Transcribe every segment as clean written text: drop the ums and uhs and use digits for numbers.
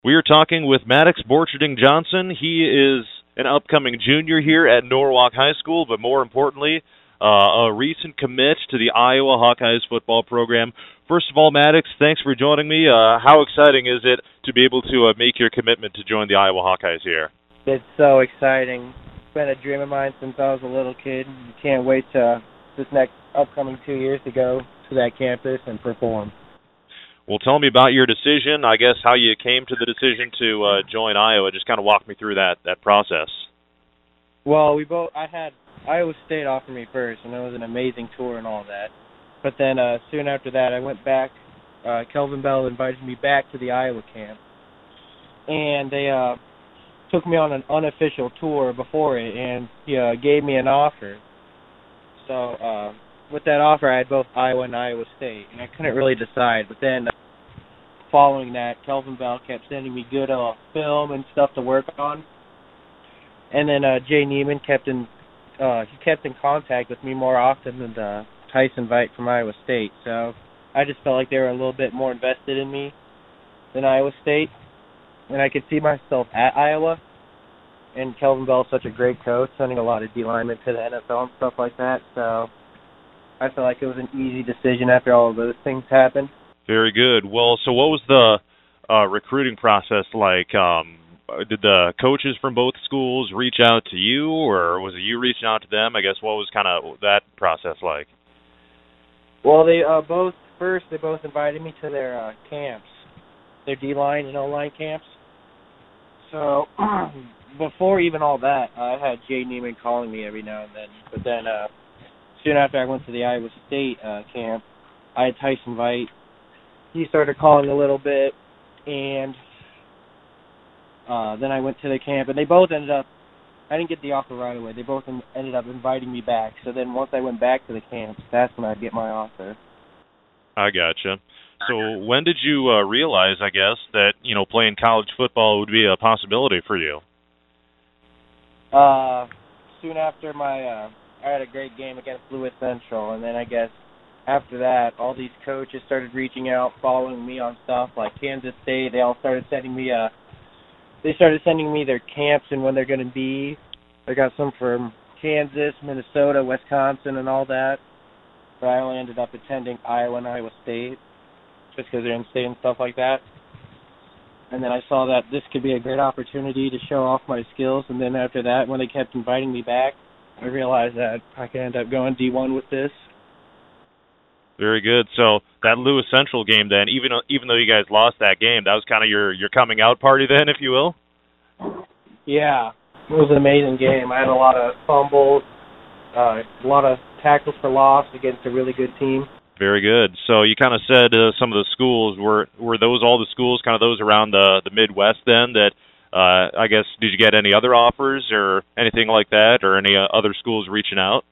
We are talking with Maddox Borcherding Johnson. He is an upcoming junior here at Norwalk High School, but more importantly, a recent commit to the Iowa Hawkeyes football program. First of all, Maddox, thanks for joining me. How exciting is it to be able to make your commitment to join the Iowa Hawkeyes here? It's so exciting. It's been a dream of mine since I was a little kid. Can't wait to this next upcoming 2 years to go to that campus and perform. Well, tell me about your decision, I guess how you came to the decision to join Iowa. Just kind of walk me through that process. Well, I had Iowa State offer me first, and it was an amazing tour and all that. But then soon after that, I went back. Kelvin Bell invited me back to the Iowa camp, and they took me on an unofficial tour before it, and he gave me an offer. So with that offer, I had both Iowa and Iowa State, and I couldn't really decide. But then following that, Kelvin Bell kept sending me good film and stuff to work on. And then Jay Neiman kept in contact with me more often than Tyson Veit from Iowa State. So I just felt like they were a little bit more invested in me than Iowa State, and I could see myself at Iowa. And Kelvin Bell is such a great coach, sending a lot of D linemen to the NFL and stuff like that. So I felt like it was an easy decision after all of those things happened. Very good. Well, so what was the recruiting process like? Did the coaches from both schools reach out to you, or was it you reaching out to them? I guess what was kind of that process like? Well, they both invited me to their camps, their D-line and O-line camps. So before even all that, I had Jay Neiman calling me every now and then. But then soon after I went to the Iowa State camp, I had Tyson Veit. He started calling a little bit, and then I went to the camp, and they both ended up, I didn't get the offer right away. They both ended up inviting me back. So then once I went back to the camps, that's when I'd get my offer. I gotcha. So when did you realize, I guess, that, playing college football would be a possibility for you? Soon after I had a great game against Lewis Central, and then I guess after that, all these coaches started reaching out, following me on stuff like Kansas State. They all started sending me their camps and when they're going to be. I got some from Kansas, Minnesota, Wisconsin, and all that. But I only ended up attending Iowa and Iowa State just because they're in state and stuff like that. And then I saw that this could be a great opportunity to show off my skills. And then after that, when they kept inviting me back, I realized that I could end up going D1 with this. Very good. So that Lewis Central game then, even though you guys lost that game, that was kind of your coming out party then, if you will? Yeah, it was an amazing game. I had a lot of fumbles, a lot of tackles for loss against a really good team. Very good. So you kind of said some of the schools, were those all the schools, kind of those around the Midwest then that, I guess, did you get any other offers or anything like that, or any other schools reaching out?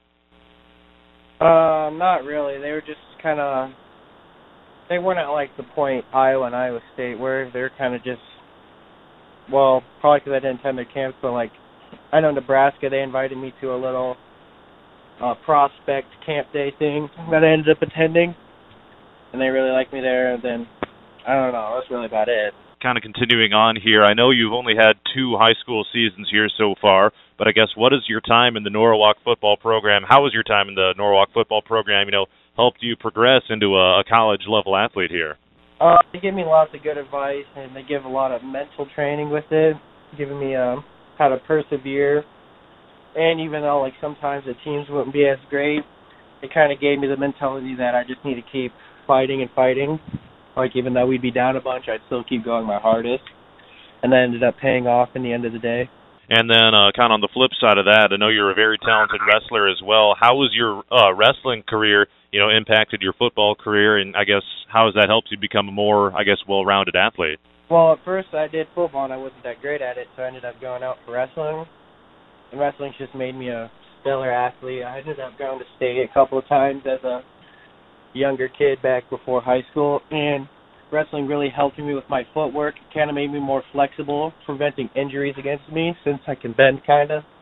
Not really. They were just kind of, they weren't at like the point Iowa and Iowa State where they're kind of just, well, probably because I didn't attend their camps, but like, I know Nebraska, they invited me to a little prospect camp day thing that I ended up attending, and they really liked me there, and then, I don't know, that's really about it. Kind of continuing on here, I know you've only had 2 high school seasons here so far, but I guess what is your time in the Norwalk football program? How was your time in the Norwalk football program, helped you progress into a college-level athlete here? They give me lots of good advice, and they give a lot of mental training with it, giving me how to persevere. And even though, like, sometimes the teams wouldn't be as great, it kind of gave me the mentality that I just need to keep fighting and fighting. Like, even though we'd be down a bunch, I'd still keep going my hardest. And that ended up paying off in the end of the day. And then kind of on the flip side of that, I know you're a very talented wrestler as well. How was your wrestling career, impacted your football career? And I guess how has that helped you become a more, well-rounded athlete? Well, at first I did football, and I wasn't that great at it, so I ended up going out for wrestling. And wrestling just made me a stellar athlete. I ended up going to state a couple of times as a younger kid back before high school, and wrestling really helped me with my footwork. It kind of made me more flexible, preventing injuries against me since I can bend kind of.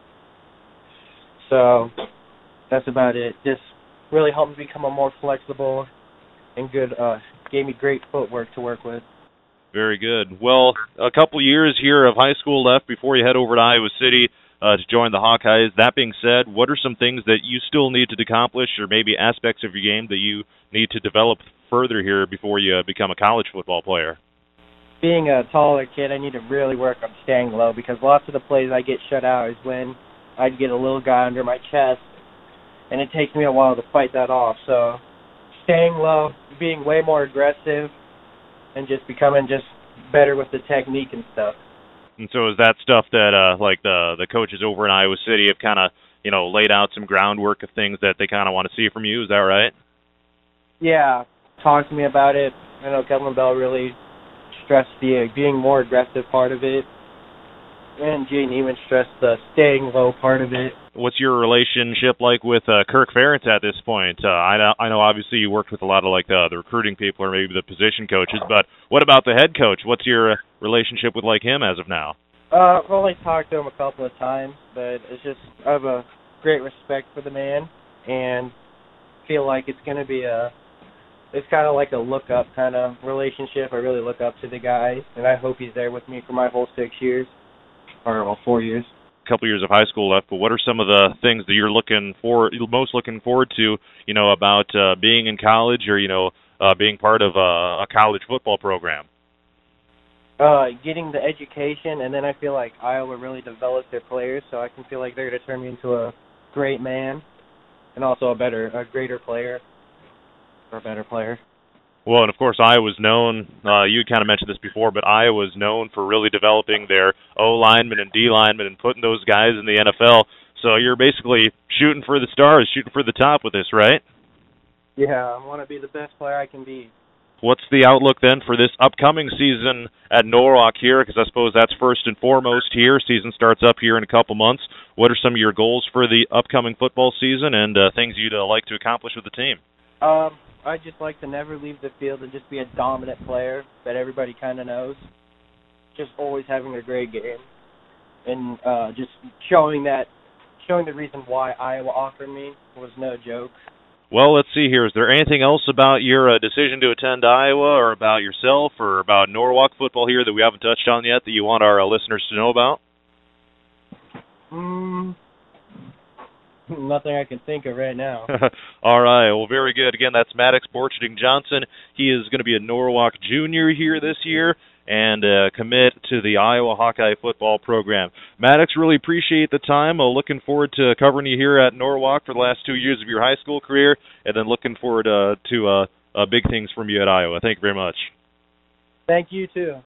So that's about it. Just really helped me become a more flexible and good, gave me great footwork to work with. Very good. Well, a couple years here of high school left before you head over to Iowa City to join the Hawkeyes. That being said, what are some things that you still need to accomplish, or maybe aspects of your game that you need to develop further here before you become a college football player? Being a taller kid, I need to really work on staying low because lots of the plays I get shut out is when I'd get a little guy under my chest, and it takes me a while to fight that off. So staying low, being way more aggressive, and just becoming just better with the technique and stuff. And so is that stuff that like the coaches over in Iowa City have kind of, laid out some groundwork of things that they kind of want to see from you? Is that right? Yeah, talk to me about it. I know Kelvin Bell really stressed the being more aggressive part of it, and Jay Neiman stressed the staying low part of it. What's your relationship like with Kirk Ferentz at this point? I know obviously you worked with a lot of like the recruiting people or maybe the position coaches, but what about the head coach? What's your relationship with like him as of now? I've only talked to him a couple of times, but it's just I have a great respect for the man and feel like it's going to be it's kind of like a look-up kind of relationship. I really look up to the guy, and I hope he's there with me for my whole 6 years, or, 4 years. A couple years of high school left, but what are some of the things that you're most looking forward to, about being in college or, being part of a college football program? Getting the education, and then I feel like Iowa really develops their players, so I can feel like they're going to turn me into a great man and also a greater player. Or a better player. Well, and of course, Iowa's known, you kind of mentioned this before, but Iowa's known for really developing their O-linemen and D-linemen and putting those guys in the NFL. So you're basically shooting for the stars, shooting for the top with this, right? Yeah, I want to be the best player I can be. What's the outlook then for this upcoming season at Norwalk here? Because I suppose that's first and foremost here. Season starts up here in a couple months. What are some of your goals for the upcoming football season and things you'd like to accomplish with the team? I'd just like to never leave the field and just be a dominant player that everybody kind of knows. Just always having a great game. And just showing the reason why Iowa offered me was no joke. Well, let's see here. Is there anything else about your decision to attend Iowa or about yourself or about Norwalk football here that we haven't touched on yet that you want our listeners to know about? Nothing I can think of right now. All right. Well, very good. Again, that's Maddox Borcherding Johnson. He is going to be a Norwalk junior here this year and commit to the Iowa Hawkeye football program. Maddox, really appreciate the time. Looking forward to covering you here at Norwalk for the last 2 years of your high school career, and then looking forward to big things from you at Iowa. Thank you very much. Thank you, too.